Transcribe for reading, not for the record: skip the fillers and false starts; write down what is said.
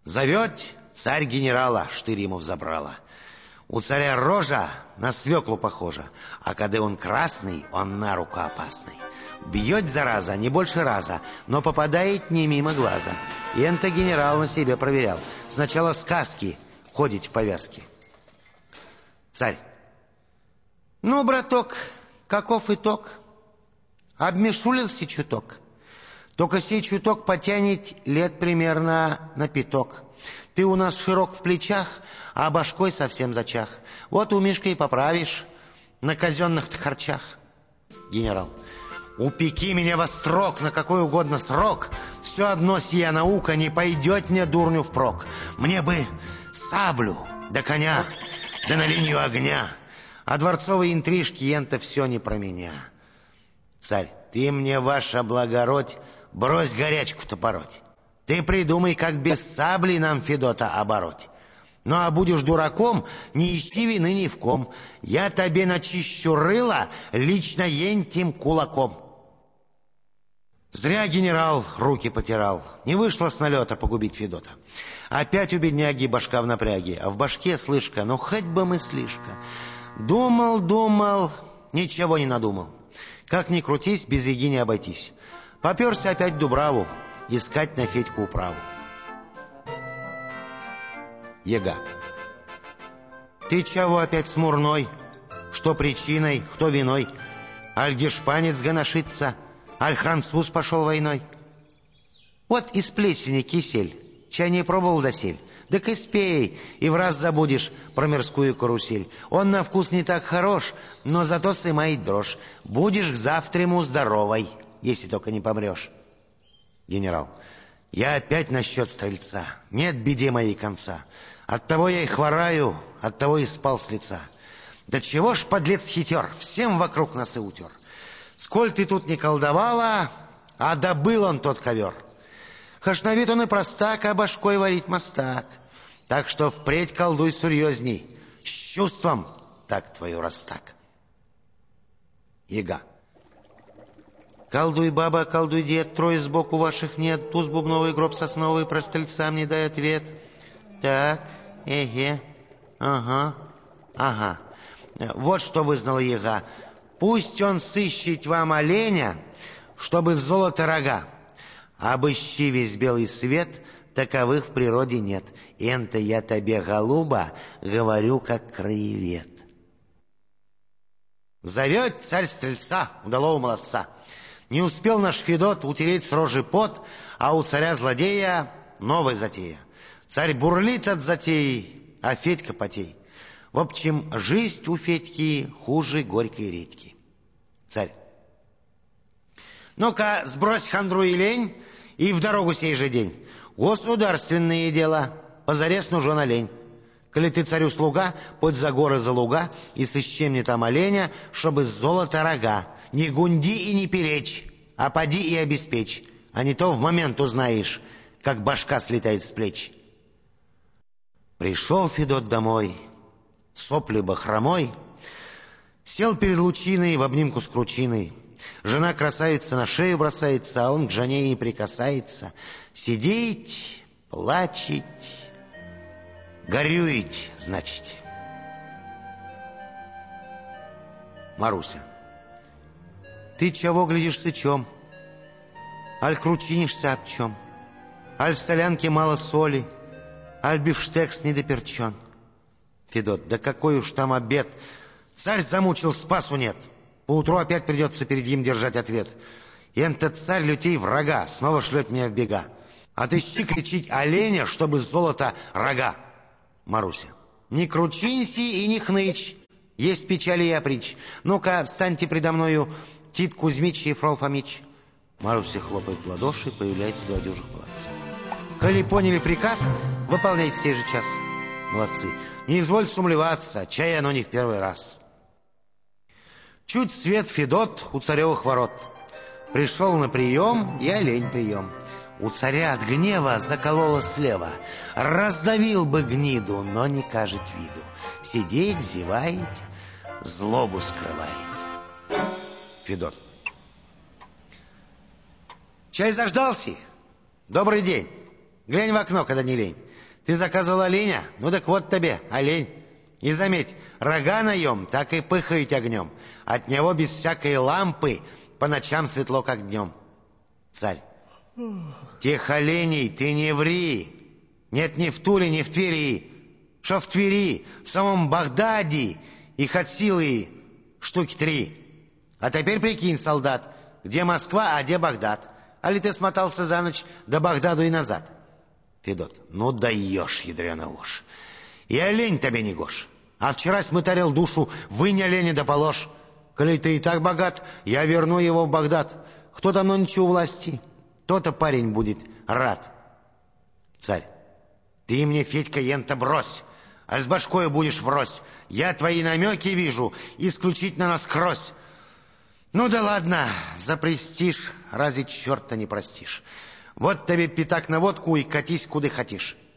Зовет царь генерала, штырь ему взабрала. У царя рожа на свеклу похожа, а когда он красный, он на руку опасный. Бьет, зараза, не больше раза, но попадает не мимо глаза. И это генерал на себе проверял. Сначала сказки ходить в повязке. Царь. Ну, браток, каков итог? Обмешулился чуток. Только сей чуток потянет лет примерно на пяток. Ты у нас широк в плечах, а башкой совсем зачах. Вот у Мишка и поправишь на казенных-то харчах. Генерал. Упеки меня во строк на какой угодно срок. Все одно сия наука не пойдет мне дурню впрок. Мне бы саблю да коня, да на линию огня. А дворцовые интрижки это все не про меня. Царь, ты мне, ваша благородь, брось горячку-то пороть. Ты придумай, как без сабли нам Федота обороть. Ну, а будешь дураком, не ищи вины ни в ком. Я тебе начищу рыло лично ентим кулаком. Зря генерал руки потирал. Не вышло с налета погубить Федота. Опять у бедняги башка в напряге, а в башке слышка, ну хоть бы мыслишка. Думал, ничего не надумал. Как ни крутись, без еги не обойтись. Поперся опять в Дубраву искать на Федьку управу. Яга. Ты чего опять смурной? Что причиной, кто виной? Аль где шпанец гоношится, аль француз пошел войной? Вот из плесени кисель, чай не пробовал досель. Так и спей, и в раз забудешь про мирскую карусель. Он на вкус не так хорош, но зато сымает дрожь. Будешь к завтраму здоровой, если только не помрешь. Генерал. Я опять насчет стрельца. Нет беде моей конца. Оттого я и хвораю, оттого и спал с лица. Да чего ж, подлец хитер, всем вокруг носы утер. Сколь ты тут не колдовала, а добыл он тот ковер. Хаш на вид он и простак, а башкой варить мастак. Так что впредь колдуй серьезней, с чувством, так твою растак. Яга. Колдуй, баба, колдуй, дед, трое сбоку ваших нет, туз бубновый, гроб сосновый, про стрельца мне дай ответ. Так, ага. Вот что вызнала яга. Пусть он сыщет вам оленя, чтобы золото рога. Обыщи весь белый свет, таковых в природе нет. Энто я тебе, голуба, говорю, как краевед. Зовет царь стрельца, удалого молодца. Не успел наш Федот утереть с рожи пот, а у царя-злодея новая затея. Царь бурлит от затеи, а Федька потей. В общем, жизнь у Федьки хуже горькой редьки. Царь. Ну-ка, сбрось хандру и лень, и в дорогу сей же день. Государственные дела, позарез нужен олень. Коли ты царю слуга, подь за горы за луга, и сыщи мне там оленя, чтобы золото рога. Не гунди и не перечь, а поди и обеспечь, а не то в момент узнаешь, как башка слетает с плеч. Пришел Федот домой, сопли бахромой, сел перед лучиной в обнимку с кручиной. Жена красавица на шею бросается, а он к жене и не прикасается. Сидеть, плачет, горюет, значит. Маруся. Ты чего глядишь сычом? Аль кручинишься об чем? Аль в солянке мало соли, аль бифштекс недоперчен. Федот, да какой уж там обед. Царь замучил, спасу нет. Поутру опять придется перед ним держать ответ. И этот царь лютей врага снова шлет меня в бега. Отыщи кричить оленя, чтобы золото рога. Маруся. Не кручинься и не хнычь. Есть печали и опричь. Ну-ка, станьте предо мною, Тит Кузьмич и Фрол Фомич. Маруся хлопает в ладоши, появляется два дюжих молодца. Коли поняли приказ, выполняйте сей же час. Молодцы. Не извольте сумлеваться, чай оно не в первый раз. Чуть свет Федот у царевых ворот. Пришел на прием, и олень прием. У царя от гнева закололо слева. Раздавил бы гниду, но не кажет виду. Сидит, зевает, злобу скрывает. Федот. Чай заждался? Добрый день. Глянь в окно, когда не лень. Ты заказывал оленя? Ну так вот тебе олень. И заметь, рога наем, так и пыхают огнем. От него без всякой лампы по ночам светло, как днем. Царь. Тех оленей ты не ври. Нет ни в Туле, ни в Твери. Что в Твери, в самом Багдаде их от силы штуки 3. А теперь прикинь, солдат, где Москва, а где Багдад? Али ты смотался за ночь до Багдаду и назад? Федот. Ну даешь, ядрёна вошь. И олень тебе не гош. А вчера смытарил душу, вынь оленя да положь. Коли ты и так богат, я верну его в Багдад. Кто там нынче у власти, то-то парень будет рад. Царь. Ты мне, Федька, ента брось, а с башкою будешь врозь. Я твои намеки вижу, исключительно насквозь. Ну да ладно, за престиж разве черта не простишь. Вот тебе пятак на водку и катись куда хотишь.